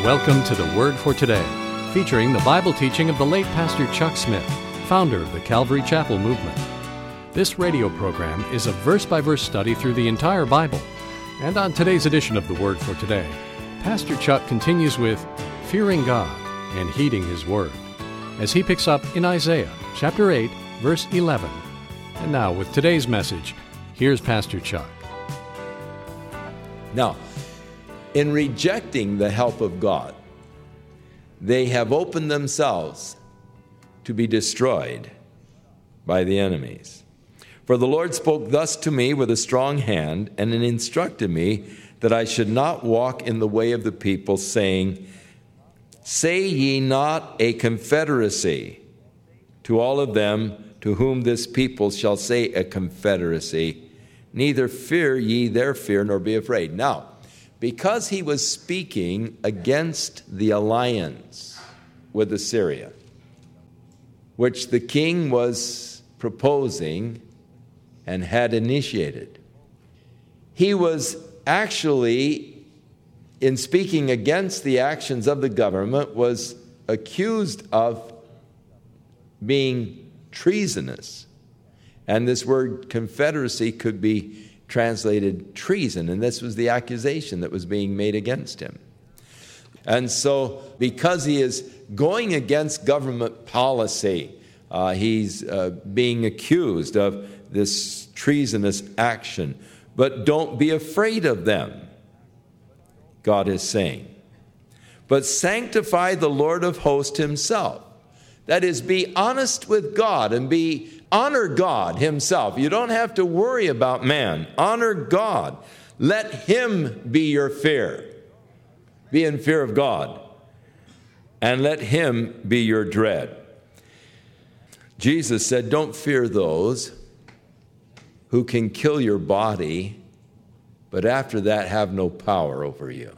Welcome to the Word for Today, featuring the Bible teaching of the late Pastor Chuck Smith, founder of the Calvary Chapel movement. This radio program is a verse-by-verse study through the entire Bible. And on today's edition of the Word for Today, Pastor Chuck continues with fearing God and heeding His Word, as he picks up in Isaiah chapter 8, verse 11. And now, with today's message, here's Pastor Chuck. Now, in rejecting the help of God, they have opened themselves to be destroyed by the enemies. For the Lord spoke thus to me with a strong hand, and instructed me that I should not walk in the way of the people, saying, Say ye not a confederacy to all of them to whom this people shall say a confederacy, neither fear ye their fear, nor be afraid. Now, because he was speaking against the alliance with Assyria, which the king was proposing and had initiated, he was actually, in speaking against the actions of the government, was accused of being treasonous. And this word confederacy could be translated treason, and this was the accusation that was being made against him. And so, because he is going against government policy, he's being accused of this treasonous action. But don't be afraid of them, God is saying. But sanctify the Lord of hosts himself. That is, be honest with God and honor God himself. You don't have to worry about man. Honor God. Let him be your fear. Be in fear of God. And let him be your dread. Jesus said, don't fear those who can kill your body, but after that have no power over you.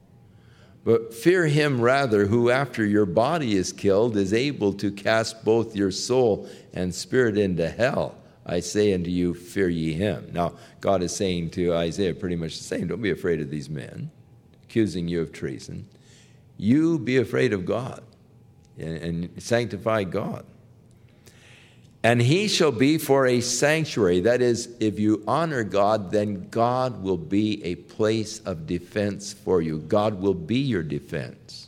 But fear him rather who after your body is killed is able to cast both your soul and spirit into hell. I say unto you, fear ye him. Now, God is saying to Isaiah pretty much the same. Don't be afraid of these men accusing you of treason. You be afraid of God and sanctify God. And he shall be for a sanctuary. That is, if you honor God, then God will be a place of defense for you. God will be your defense.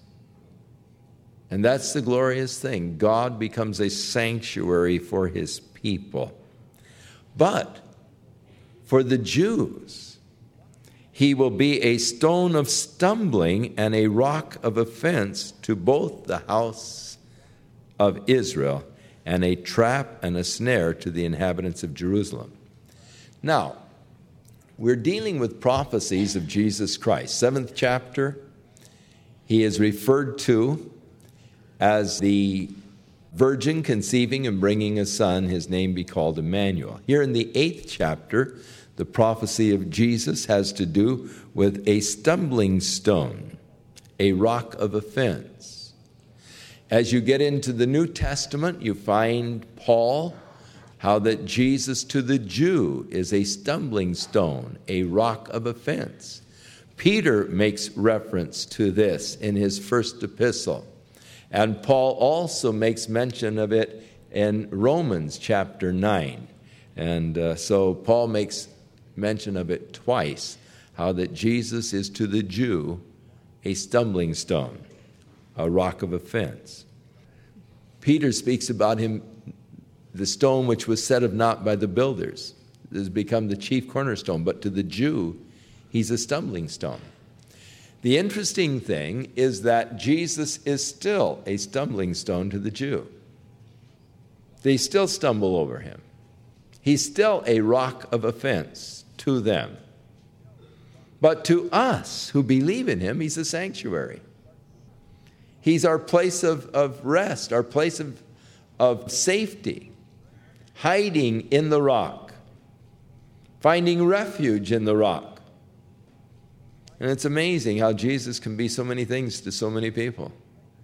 And that's the glorious thing. God becomes a sanctuary for his people. But for the Jews, he will be a stone of stumbling and a rock of offense to both the house of Israel, and a trap and a snare to the inhabitants of Jerusalem. Now, we're dealing with prophecies of Jesus Christ. 7th chapter, he is referred to as the virgin conceiving and bringing a son, his name be called Emmanuel. Here in the 8th chapter, the prophecy of Jesus has to do with a stumbling stone, a rock of offense. As you get into the New Testament, you find Paul, how that Jesus to the Jew is a stumbling stone, a rock of offense. Peter makes reference to this in his first epistle. And Paul also makes mention of it in Romans chapter 9. And so Paul makes mention of it twice, how that Jesus is to the Jew a stumbling stone, a rock of offense. Peter speaks about him, the stone which was set of naught by the builders. It has become the chief cornerstone, but to the Jew, he's a stumbling stone. The interesting thing is that Jesus is still a stumbling stone to the Jew. They still stumble over him. He's still a rock of offense to them. But to us who believe in him, he's a sanctuary. He's our place of rest, our place of safety, hiding in the rock, finding refuge in the rock. And it's amazing how Jesus can be so many things to so many people.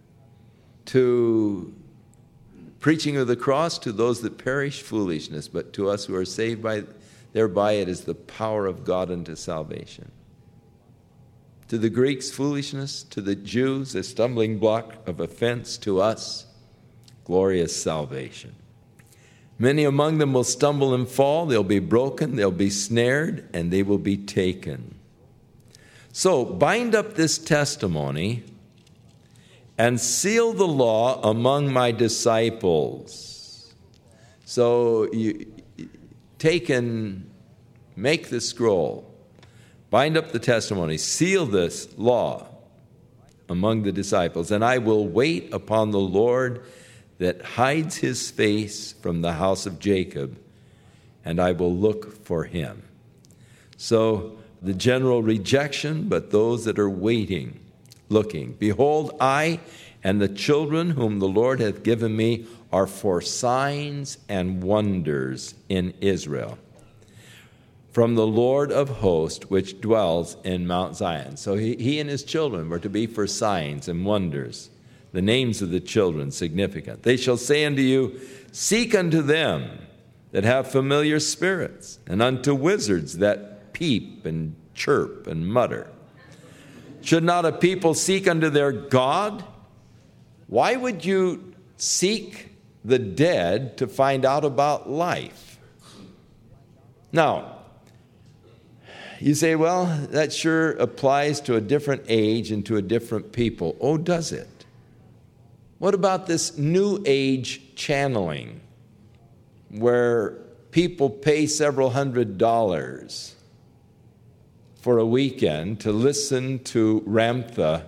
To preaching of the cross to those that perish, foolishness, but to us who are saved thereby it is the power of God unto salvation. To the Greeks, foolishness. To the Jews, a stumbling block of offense. To us, glorious salvation. Many among them will stumble and fall. They'll be broken. They'll be snared. And they will be taken. So bind up this testimony and seal the law among my disciples. So you take and make the scroll, bind up the testimony, seal this law among the disciples, and I will wait upon the Lord that hides his face from the house of Jacob, and I will look for him. So the general rejection, but those that are waiting, looking. Behold, I and the children whom the Lord hath given me are for signs and wonders in Israel, from the Lord of hosts, which dwells in Mount Zion. So he and his children were to be for signs and wonders. The names of the children significant. They shall say unto you, seek unto them that have familiar spirits, and unto wizards that peep and chirp and mutter. Should not a people seek unto their God? Why would you seek the dead to find out about life? Now, you say, well, that sure applies to a different age and to a different people. Oh, does it? What about this new age channeling, where people pay several $100s for a weekend to listen to Ramtha,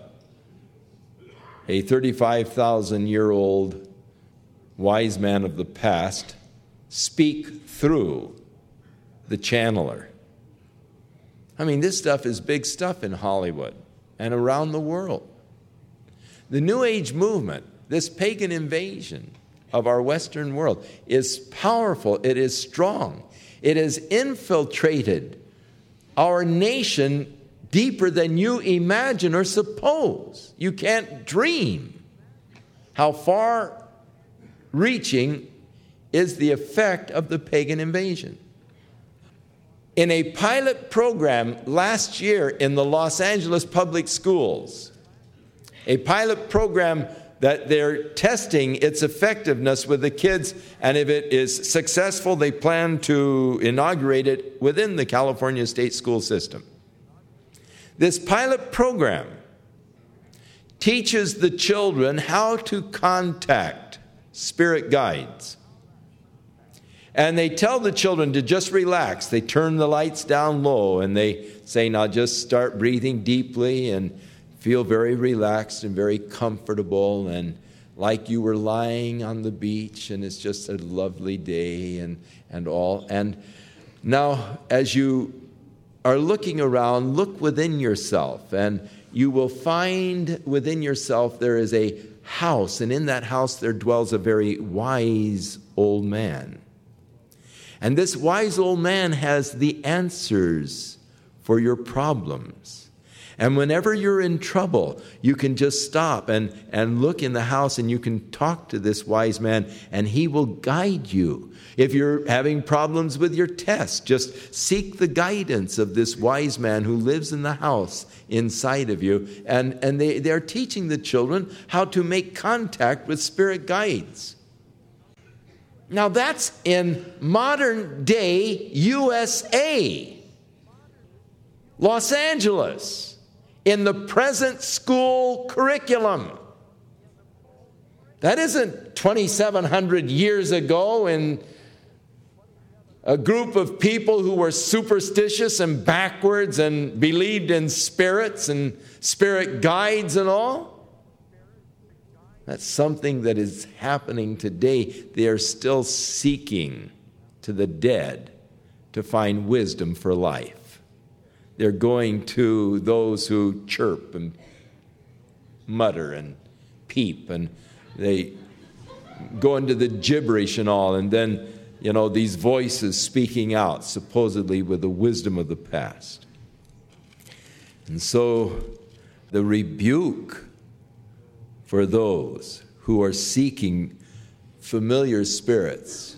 a 35,000-year-old wise man of the past, speak through the channeler? I mean, this stuff is big stuff in Hollywood and around the world. The New Age movement, this pagan invasion of our Western world, is powerful. It is strong. It has infiltrated our nation deeper than you imagine or suppose. You can't dream how far-reaching is the effect of the pagan invasion. In a pilot program last year in the Los Angeles public schools, a pilot program that they're testing its effectiveness with the kids, and if it is successful, they plan to inaugurate it within the California state school system. This pilot program teaches the children how to contact spirit guides. And they tell the children to just relax. They turn the lights down low, and they say, now just start breathing deeply and feel very relaxed and very comfortable, and like you were lying on the beach and it's just a lovely day and all. And now, as you are looking around, look within yourself, and you will find within yourself there is a house, and in that house there dwells a very wise old man. And this wise old man has the answers for your problems. And whenever you're in trouble, you can just stop and look in the house, and you can talk to this wise man, and he will guide you. If you're having problems with your test, just seek the guidance of this wise man who lives in the house inside of you. And they're teaching the children how to make contact with spirit guides. Now that's in modern day USA, Los Angeles, in the present school curriculum. That isn't 2,700 years ago in a group of people who were superstitious and backwards and believed in spirits and spirit guides and all. That's something that is happening today. They are still seeking to the dead to find wisdom for life. They're going to those who chirp and mutter and peep, and they go into the gibberish and all, and then, these voices speaking out, supposedly with the wisdom of the past. And so the rebuke for those who are seeking familiar spirits,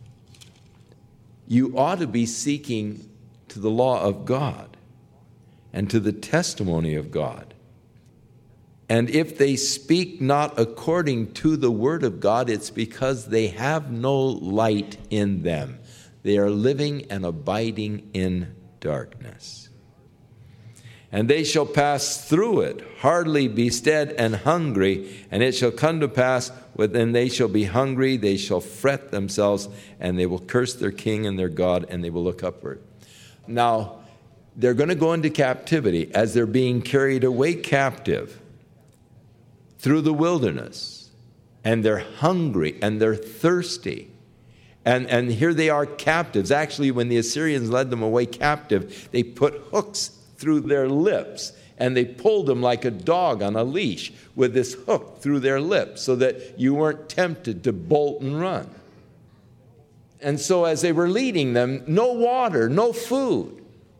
you ought to be seeking to the law of God. and to the testimony of God. And if they speak not according to the word of God, it's because they have no light in them. They are living and abiding in darkness. And they shall pass through it, hardly be stead and hungry, and it shall come to pass, when they shall be hungry, they shall fret themselves, and they will curse their king and their God, and they will look upward. Now, they're going to go into captivity as they're being carried away captive through the wilderness, and they're hungry and they're thirsty. And here they are captives. Actually, when the Assyrians led them away captive, they put hooks through their lips, and they pulled them like a dog on a leash with this hook through their lips so that you weren't tempted to bolt and run. And so as they were leading them, no water, no food.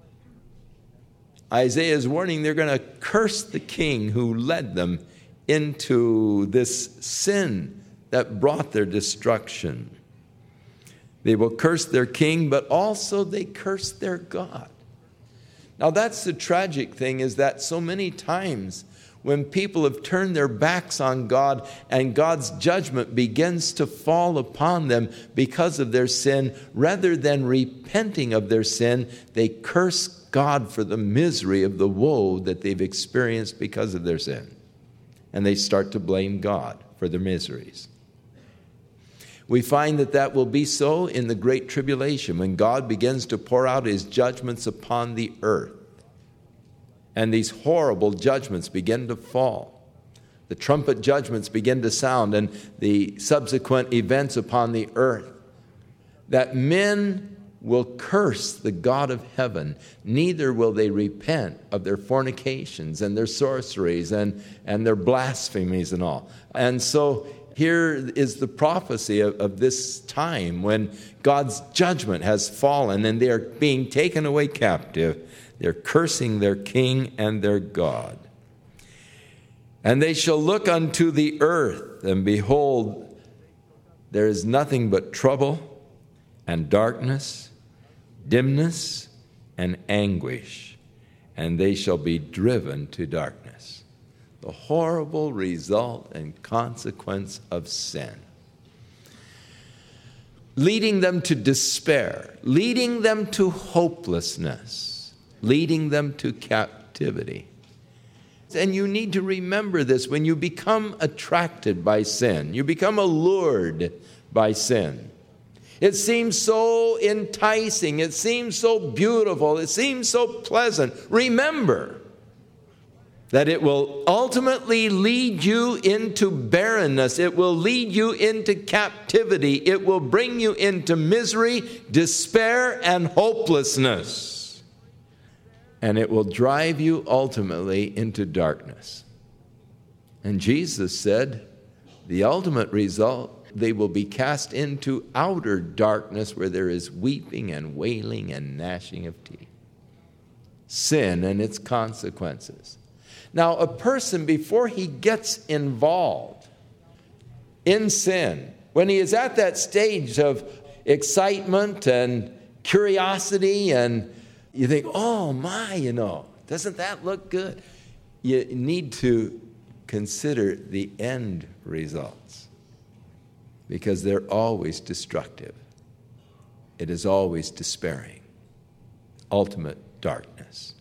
Isaiah is warning they're going to curse the king who led them into this sin that brought their destruction. They will curse their king, but also they curse their God. Now that's the tragic thing, is that so many times when people have turned their backs on God and God's judgment begins to fall upon them because of their sin, rather than repenting of their sin, they curse God for the misery of the woe that they've experienced because of their sin. And they start to blame God for their miseries. We find that will be so in the Great Tribulation, when God begins to pour out his judgments upon the earth. And these horrible judgments begin to fall. The trumpet judgments begin to sound, and the subsequent events upon the earth. That men will curse the God of heaven, neither will they repent of their fornications and their sorceries and their blasphemies and all. And so here is the prophecy of this time when God's judgment has fallen and they are being taken away captive. They're cursing their king and their God. And they shall look unto the earth, and behold, there is nothing but trouble and darkness, dimness and anguish, and they shall be driven to darkness. The horrible result and consequence of sin. Leading them to despair, leading them to hopelessness, leading them to captivity. And you need to remember this when you become attracted by sin. You become allured by sin. It seems so enticing. It seems so beautiful. It seems so pleasant. Remember that it will ultimately lead you into barrenness. It will lead you into captivity. It will bring you into misery, despair, and hopelessness. And it will drive you ultimately into darkness. And Jesus said, the ultimate result, they will be cast into outer darkness where there is weeping and wailing and gnashing of teeth. Sin and its consequences. Now, a person, before he gets involved in sin, when he is at that stage of excitement and curiosity, and you think, oh my, doesn't that look good? You need to consider the end results, because they're always destructive. It is always despairing, ultimate darkness.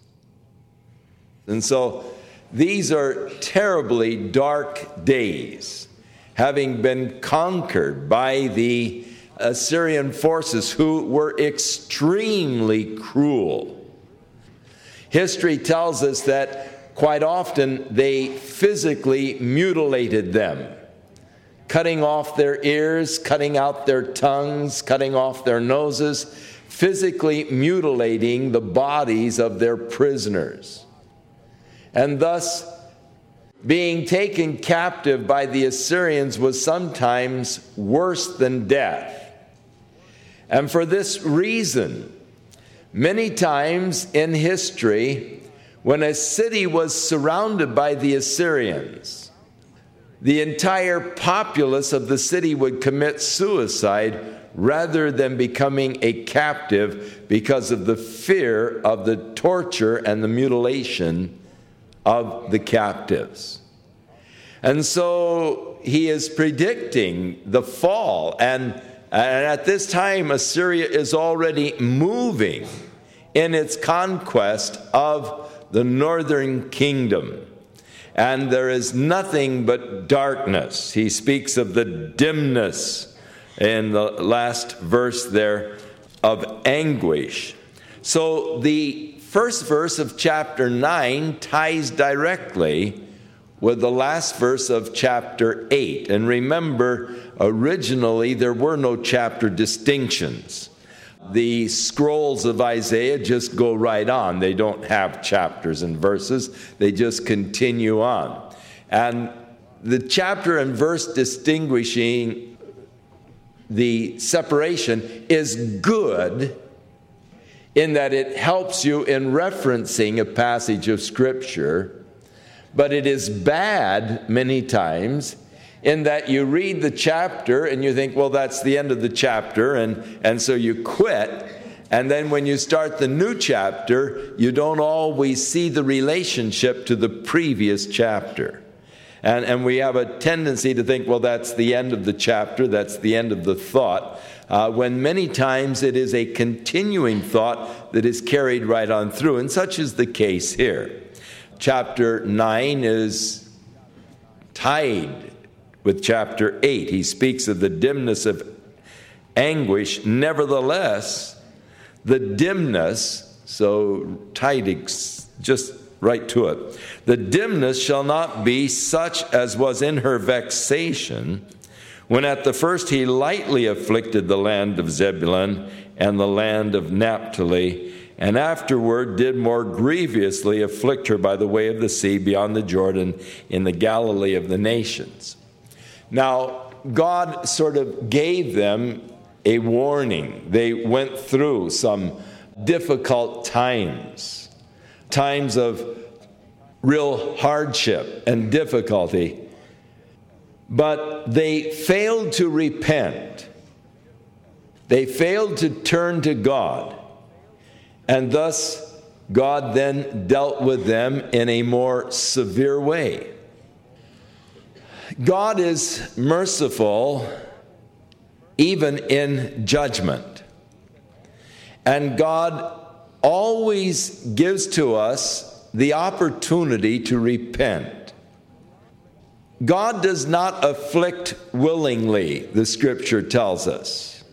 And so these are terribly dark days, having been conquered by the Assyrian forces, who were extremely cruel. History tells us that quite often they physically mutilated them, cutting off their ears, cutting out their tongues, cutting off their noses, physically mutilating the bodies of their prisoners. And thus, being taken captive by the Assyrians was sometimes worse than death. And for this reason, many times in history, when a city was surrounded by the Assyrians, the entire populace of the city would commit suicide rather than becoming a captive because of the fear of the torture and the mutilation of the captives. And so he is predicting the fall, and at this time Assyria is already moving in its conquest of the northern kingdom. And there is nothing but darkness. He speaks of the dimness in the last verse there of anguish. So the first verse of chapter 9 ties directly with the last verse of chapter 8. And remember, originally there were no chapter distinctions. The scrolls of Isaiah just go right on. They don't have chapters and verses. They just continue on. And the chapter and verse distinguishing the separation is good in that it helps you in referencing a passage of Scripture, but it is bad many times in that you read the chapter and you think, well, that's the end of the chapter, and so you quit. And then when you start the new chapter, you don't always see the relationship to the previous chapter. And we have a tendency to think, well, that's the end of the chapter, that's the end of the thought, when many times it is a continuing thought that is carried right on through, and such is the case here. Chapter 9 is tied with chapter 8. He speaks of the dimness of anguish. Nevertheless, the dimness, so tied just right to it, the dimness shall not be such as was in her vexation, when at the first he lightly afflicted the land of Zebulun and the land of Naphtali, and afterward did more grievously afflict her by the way of the sea beyond the Jordan in the Galilee of the nations. Now, God sort of gave them a warning. They went through some difficult times of real hardship and difficulty, but they failed to repent. They failed to turn to God, and thus God then dealt with them in a more severe way. God is merciful even in judgment, and God always gives to us the opportunity to repent. God does not afflict willingly, the Scripture tells us.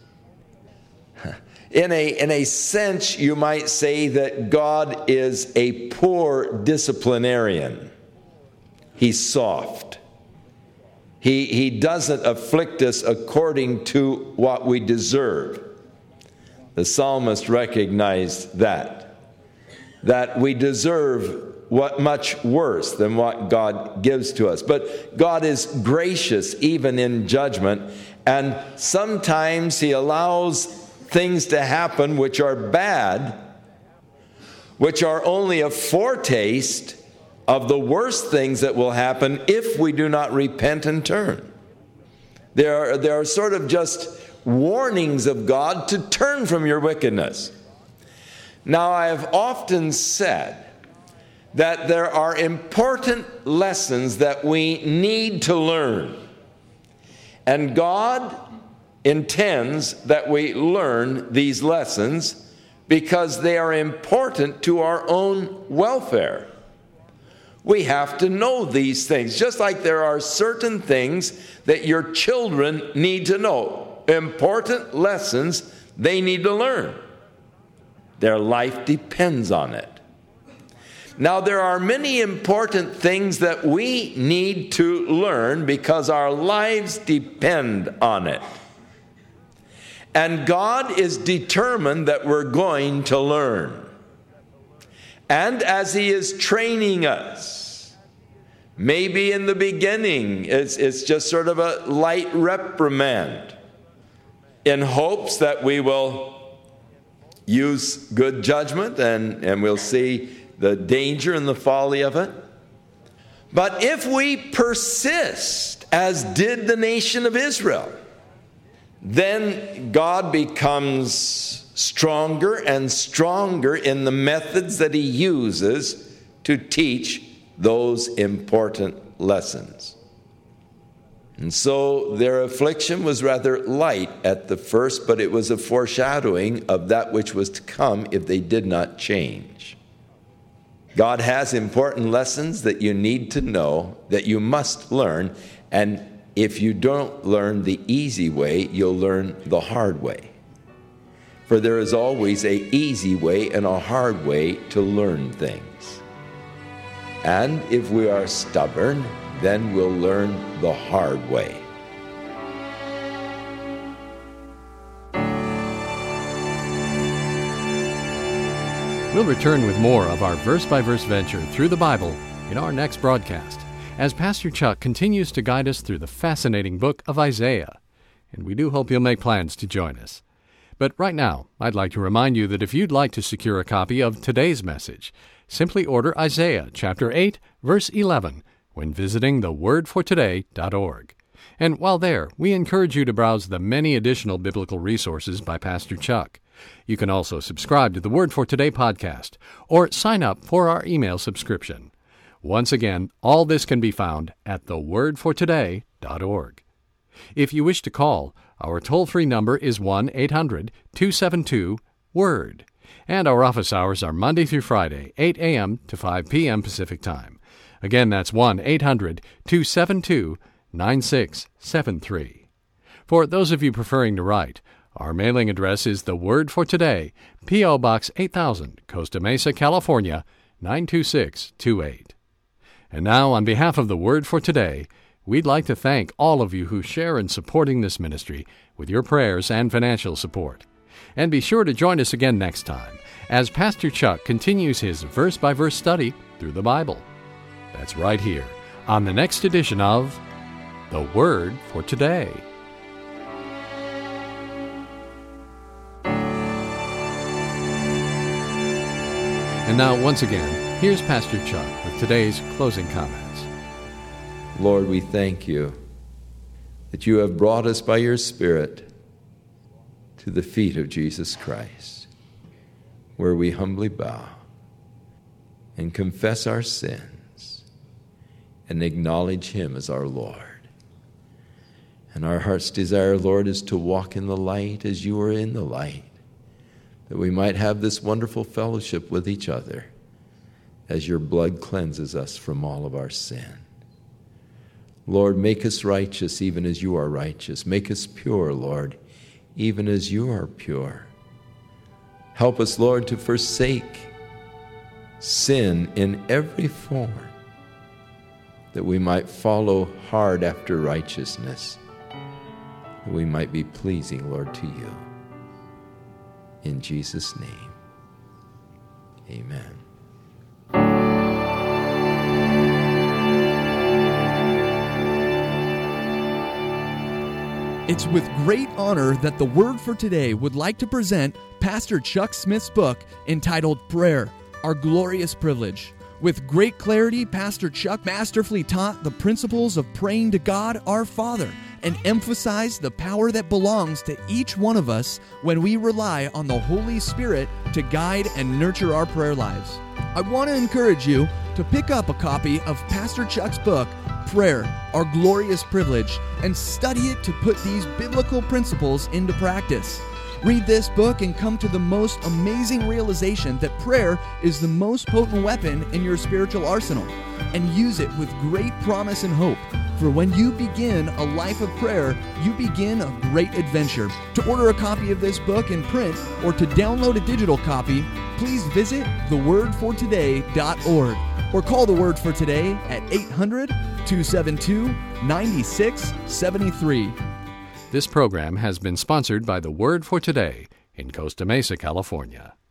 In a sense, you might say that God is a poor disciplinarian. He's soft. He doesn't afflict us according to what we deserve. The psalmist recognized that we deserve what much worse than what God gives to us. But God is gracious even in judgment, and sometimes He allows things to happen which are bad, which are only a foretaste of the worst things that will happen if we do not repent and turn. There are sort of just warnings of God to turn from your wickedness. Now, I have often said that there are important lessons that we need to learn. And God intends that we learn these lessons because they are important to our own welfare. We have to know these things, just like there are certain things that your children need to know. Important lessons they need to learn. Their life depends on it. Now, there are many important things that we need to learn because our lives depend on it. And God is determined that we're going to learn. And as He is training us, maybe in the beginning it's just sort of a light reprimand in hopes that we will use good judgment and we'll see the danger and the folly of it. But if we persist as did the nation of Israel. Then God becomes stronger and stronger in the methods that he uses to teach those important lessons. And so their affliction was rather light at the first, but it was a foreshadowing of that which was to come if they did not change. God has important lessons that you need to know, that you must learn, and if you don't learn the easy way, you'll learn the hard way. For there is always an easy way and a hard way to learn things. And if we are stubborn, then we'll learn the hard way. We'll return with more of our verse-by-verse venture through the Bible in our next broadcast, as Pastor Chuck continues to guide us through the fascinating book of Isaiah. And we do hope you'll make plans to join us. But right now, I'd like to remind you that if you'd like to secure a copy of today's message, simply order Isaiah chapter 8, verse 11, when visiting thewordfortoday.org. And while there, we encourage you to browse the many additional biblical resources by Pastor Chuck. You can also subscribe to the Word for Today podcast or sign up for our email subscription. Once again, all this can be found at thewordfortoday.org. If you wish to call, our toll-free number is 1-800-272-WORD, and our office hours are Monday through Friday, 8 a.m. to 5 p.m. Pacific Time. Again, that's 1-800-272-9673. For those of you preferring to write, our mailing address is The Word for Today, P.O. Box 8000, Costa Mesa, California, 92628. And now, on behalf of The Word for Today, we'd like to thank all of you who share in supporting this ministry with your prayers and financial support. And be sure to join us again next time as Pastor Chuck continues his verse-by-verse study through the Bible. That's right here on the next edition of The Word for Today. And now, once again, here's Pastor Chuck with today's closing comments. Lord, we thank you that you have brought us by your Spirit to the feet of Jesus Christ, where we humbly bow and confess our sins and acknowledge him as our Lord. And our heart's desire, Lord, is to walk in the light as you are in the light, that we might have this wonderful fellowship with each other as your blood cleanses us from all of our sin. Lord, make us righteous even as you are righteous. Make us pure, Lord, even as you are pure. Help us, Lord, to forsake sin in every form, that we might follow hard after righteousness, that we might be pleasing, Lord, to you. In Jesus' name, amen. It's with great honor that the Word for Today would like to present Pastor Chuck Smith's book entitled Prayer, Our Glorious Privilege. With great clarity, Pastor Chuck masterfully taught the principles of praying to God our Father and emphasized the power that belongs to each one of us when we rely on the Holy Spirit to guide and nurture our prayer lives. I want to encourage you to pick up a copy of Pastor Chuck's book, Prayer, Our Glorious Privilege, and study it to put these biblical principles into practice. Read this book and come to the most amazing realization that prayer is the most potent weapon in your spiritual arsenal, and use it with great promise and hope. For when you begin a life of prayer, you begin a great adventure. To order a copy of this book in print or to download a digital copy, please visit thewordfortoday.org or call The Word for Today at 800-272-9673. This program has been sponsored by The Word for Today in Costa Mesa, California.